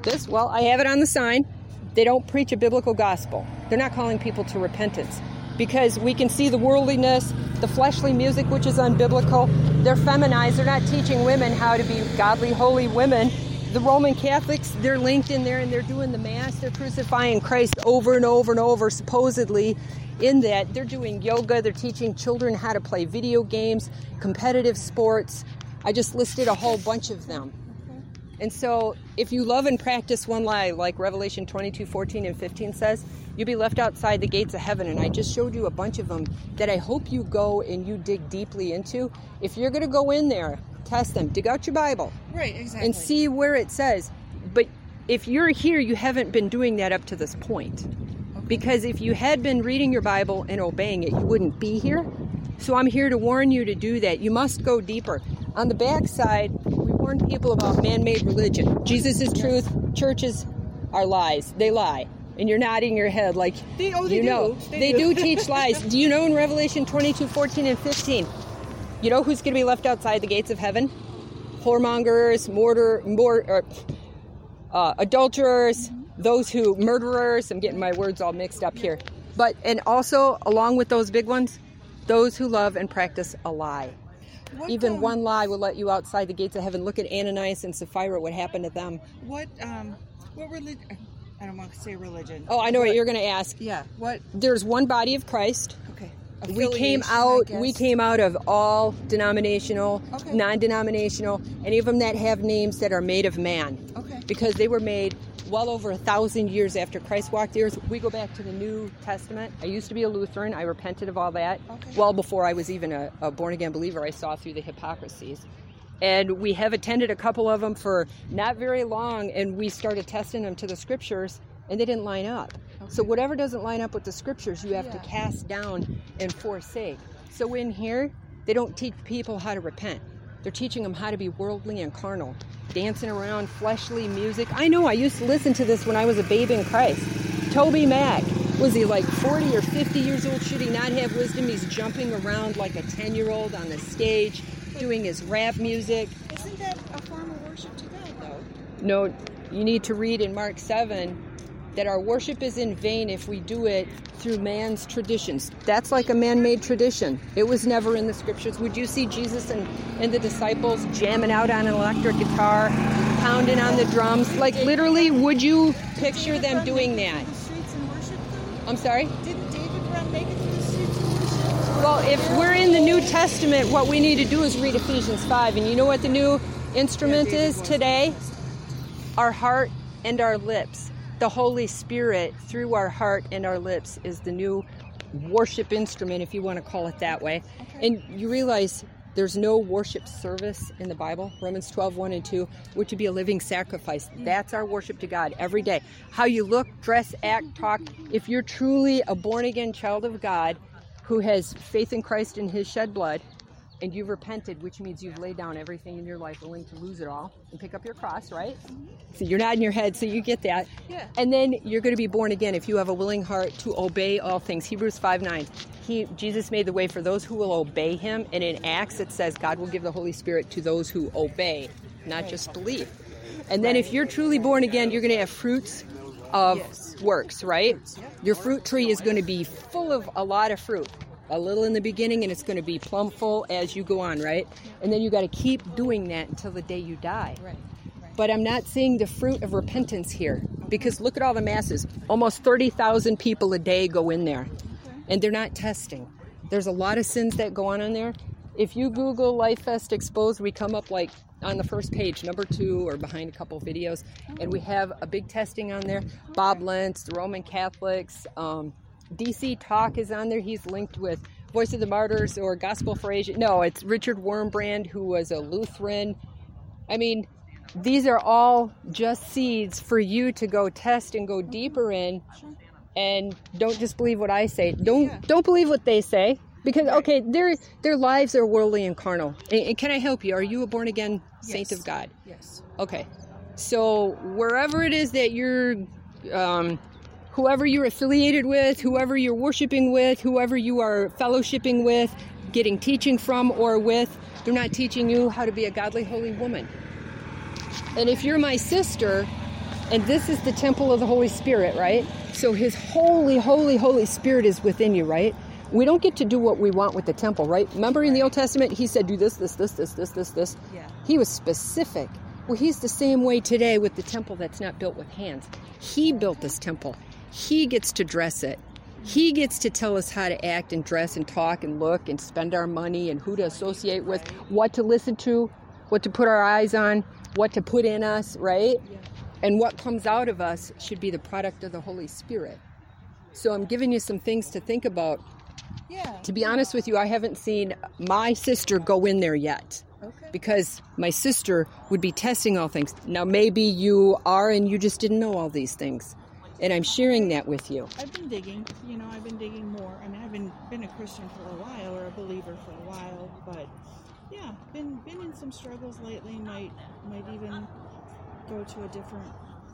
this? Well, I have it on the sign. They don't preach a biblical gospel. They're not calling people to repentance because we can see the worldliness, the fleshly music, which is unbiblical. They're feminized. They're not teaching women how to be godly, holy women. The Roman Catholics, they're linked in there and they're doing the Mass. They're crucifying Christ over and over and over, supposedly. In that, they're doing yoga. They're teaching children how to play video games, competitive sports. I just listed a whole bunch of them. And so if you love and practice one lie, like Revelation 22:14 and 15 says, you'll be left outside the gates of heaven. And I just showed you a bunch of them that I hope you go and you dig deeply into. If you're going to go in there, test them. Dig out your Bible. Right, exactly. And see where it says. But if you're here, you haven't been doing that up to this point. Okay. Because if you had been reading your Bible and obeying it, you wouldn't be here. So I'm here to warn you to do that. You must go deeper. On the backside, we warn people about man-made religion. Jesus is truth. Churches are lies. They lie. And you're nodding your head like, they do teach lies. Do you know in Revelation 22:14 and 15, you know who's going to be left outside the gates of heaven? Whoremongers, adulterers, those who, murderers. I'm getting my words all mixed up here. And also, along with those big ones, those who love and practice a lie. Even one lie will let you outside the gates of heaven. Look at Ananias and Sapphira, what happened to them. What religion? I don't want to say religion. Oh, I know what you're going to ask. Yeah. What? There's one body of Christ. Okay. We came out of all denominational, non-denominational, any of them that have names that are made of man. Okay. Because they were made well over 1,000 years after Christ walked the earth. We go back to the New Testament. I used to be a Lutheran. I repented of all that. Okay. Well before I was even a born-again believer. I saw through the hypocrisies. And we have attended a couple of them for not very long, and we started testing them to the scriptures, and they didn't line up. Okay. So whatever doesn't line up with the scriptures, you have to cast down and forsake. So in here, they don't teach people how to repent. They're teaching them how to be worldly and carnal, dancing around, fleshly music. I know, I used to listen to this when I was a babe in Christ. Toby Mac, was he like 40 or 50 years old? Should he not have wisdom? He's jumping around like a 10-year-old on the stage, doing his rap music. Isn't that a form of worship to God, though? No, you need to read in Mark 7 that our worship is in vain if we do it through man's traditions. That's like a man-made tradition. It was never in the scriptures. Would you see Jesus and the disciples jamming out on an electric guitar, pounding on the drums? Like literally, would you picture them doing that? I'm sorry? Didn't David run naked through the streets and worship? Well, if we're in the New Testament, what we need to do is read Ephesians 5. And you know what the new instrument is today? Our heart and our lips. The Holy Spirit, through our heart and our lips, is the new worship instrument, if you want to call it that way. Okay. And you realize there's no worship service in the Bible. Romans 12:1 and 2, which would be a living sacrifice. That's our worship to God every day. How you look, dress, act, talk. If you're truly a born-again child of God who has faith in Christ and his shed blood, and you've repented, which means you've laid down everything in your life, willing to lose it all and pick up your cross, right? So you're nodding your head, so you get that. Yeah. And then you're going to be born again if you have a willing heart to obey all things. Hebrews 5:9. Jesus made the way for those who will obey him. And in Acts, it says God will give the Holy Spirit to those who obey, not just believe. And then if you're truly born again, you're going to have fruits of works, right? Your fruit tree is going to be full of a lot of fruit. A little in the beginning, and it's going to be plumb full as you go on, right? And then you got to keep doing that until the day you die. Right. But I'm not seeing the fruit of repentance here, because look at all the masses. Almost 30,000 people a day go in there, and they're not testing. There's a lot of sins that go on in there. If you Google Life Fest Exposed, we come up like on the first page, number 2, or behind a couple videos, and we have a big testing on there. Bob Lentz, the Roman Catholics, DC Talk is on there. He's linked with Voice of the Martyrs or Gospel for Asia. No, it's Richard Wurmbrand, who was a Lutheran. I mean, these are all just seeds for you to go test and go deeper in. And don't just believe what I say. Don't believe what they say. Because, okay, their lives are worldly and carnal. And can I help you? Are you a born-again saint of God? Yes. Okay. So wherever it is that you're... whoever you're affiliated with, whoever you're worshiping with, whoever you are fellowshipping with, getting teaching from or with, they're not teaching you how to be a godly, holy woman. And if you're my sister, And this is the temple of the Holy Spirit, right? So his holy, holy, Holy Spirit is within you, right? We don't get to do what we want with the temple, right? Remember in the Old Testament, he said, do this, this, this, this, this, this, this. Yeah. He was specific. Well, he's the same way today with the temple that's not built with hands. He built this temple. He gets to dress it. He gets to tell us how to act and dress and talk and look and spend our money and who to associate with, what to listen to, what to put our eyes on, what to put in us, right? Yeah. And what comes out of us should be the product of the Holy Spirit. So I'm giving you some things to think about. Yeah. To be honest with you, I haven't seen my sister go in there yet. Okay. Because my sister would be testing all things. Now, maybe you are and you just didn't know all these things. And I'm sharing that with you. I've been digging. I've been digging more. I mean, I've been a Christian for a while, or a believer for a while. But, yeah, been in some struggles lately. Might even go to a different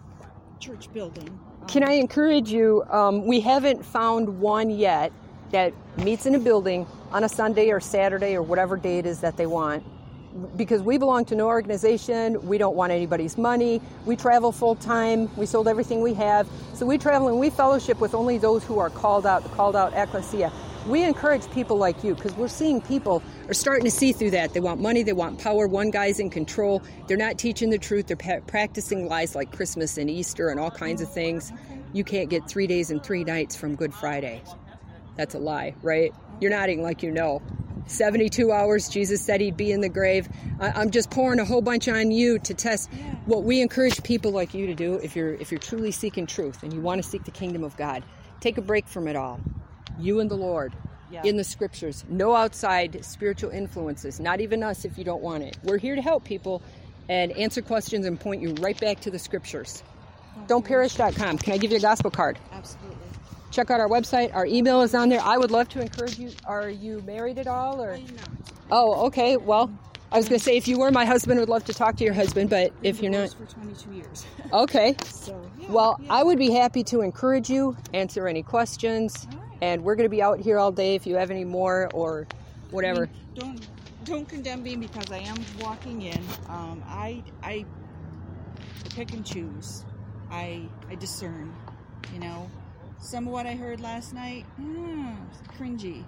church building. Can I encourage you? We haven't found one yet that meets in a building on a Sunday or Saturday or whatever day it is that they want. Because we belong to no organization, we don't want anybody's money, we travel full time, we sold everything we have, so we travel and we fellowship with only those who are called out ecclesia. We encourage people like you because we're seeing people are starting to see through that. They want money, they want power, one guy's in control, they're not teaching the truth, they're practicing lies like Christmas and Easter and all kinds of things. You can't get 3 days and 3 nights from Good Friday. That's a lie, right? You're nodding like you know. 72 hours, Jesus said he'd be in the grave. I'm just pouring a whole bunch on you to test what we encourage people like you to do if you're truly seeking truth and you want to seek the kingdom of God. Take a break from it all. You and the Lord in the scriptures. No outside spiritual influences, not even us if you don't want it. We're here to help people and answer questions and point you right back to the scriptures. Don'tperish.com. Can I give you a gospel card? Absolutely. Check out our website. Our email is on there. I would love to encourage you. Are you married at all? Or? No. Oh, okay. Well, I was going to say if you were, my husband would love to talk to your husband, but if you're not. For 22 years. Okay. So, well, I would be happy to encourage you, answer any questions, and we're going to be out here all day if you have any more or whatever. I mean, don't condemn me because I am walking in. I pick and choose. I discern, Some of what I heard last night, cringy.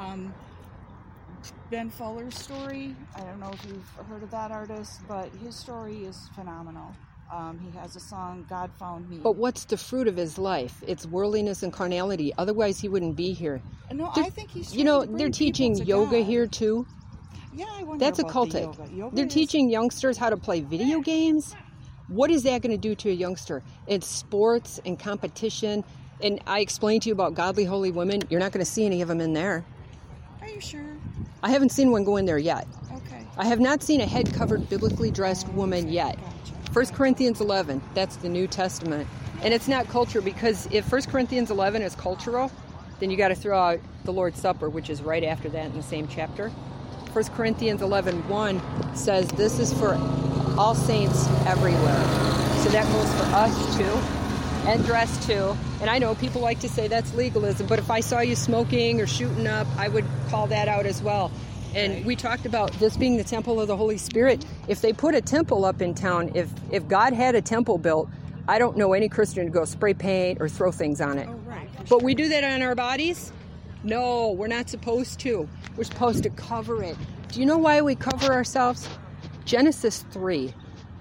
Ben Fuller's story, I don't know if you've heard of that artist, but his story is phenomenal. He has a song, God Found Me. But what's the fruit of his life? It's worldliness and carnality. Otherwise, he wouldn't be here. No, I think he's they're teaching yoga God. here, too. Yeah, I wonder That's about occultic. the yoga. They're teaching youngsters how to play video games. What is that going to do to a youngster? It's sports and competition. And I explained to you about godly, holy women. You're not going to see any of them in there. Are you sure? I haven't seen one go in there yet. Okay. I have not seen a head-covered, biblically dressed woman yet. Gotcha. 1 Corinthians 11, that's the New Testament. And it's not culture, because if 1 Corinthians 11 is cultural, then you got to throw out the Lord's Supper, which is right after that in the same chapter. 1 Corinthians 11:1 says this is for all saints everywhere. So that goes for us too. And dress too. And I know people like to say that's legalism, but if I saw you smoking or shooting up, I would call that out as well. And we talked about this being the temple of the Holy Spirit. If they put a temple up in town, if God had a temple built, I don't know any Christian to go spray paint or throw things on it. Oh, right. But we do that on our bodies? No, we're not supposed to. We're supposed to cover it. Do you know why we cover ourselves? Genesis 3.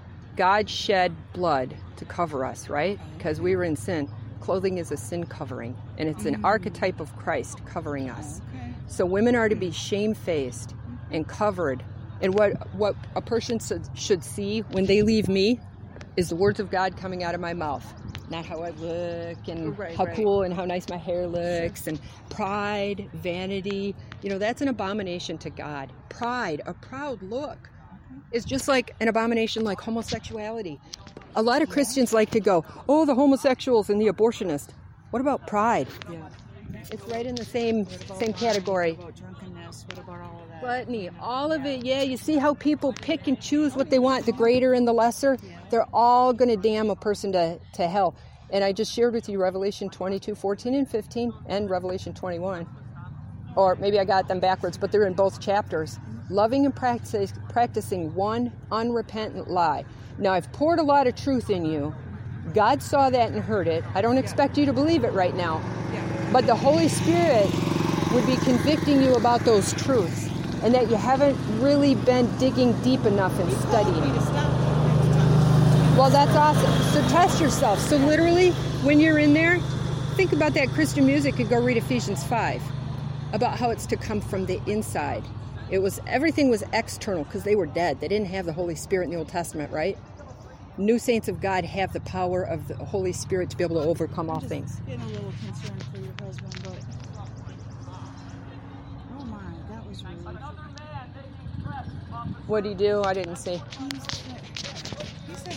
God shed blood to cover us, right? Because we were in sin. Clothing is a sin covering, and it's an archetype of Christ covering us. Okay. So women are to be shamefaced and covered. And what a person should see when they leave me is the words of God coming out of my mouth. Not how I look and how cool and how nice my hair looks and pride, vanity. That's an abomination to God. Pride, a proud look, is just like an abomination like homosexuality. A lot of Christians like to go, oh, the homosexuals and the abortionists. What about pride? Yeah. It's right in the same category. What about drunkenness? What about all of that? Gluttony, all of it. Yeah, you see how people pick and choose what they want, the greater and the lesser? They're all going to damn a person to hell. And I just shared with you Revelation 22, 14 and 15, and Revelation 21. Or maybe I got them backwards, but they're in both chapters. Loving and practicing one unrepentant lie. Now, I've poured a lot of truth in you, God saw that and heard it. I don't expect you to believe it right now. Yeah. But the Holy Spirit would be convicting you about those truths and that you haven't really been digging deep enough and He told studying. me to stop. Well, that's awesome. So test yourself. So literally, when you're in there, think about that Christian music and go read Ephesians 5 about how it's to come from the inside. Everything was external because they were dead. They didn't have the Holy Spirit in the Old Testament, right? New saints of God have the power of the Holy Spirit to be able to overcome all things. Getting a little concerned for your husband, but oh my, that was really. What do you do? I didn't see. He said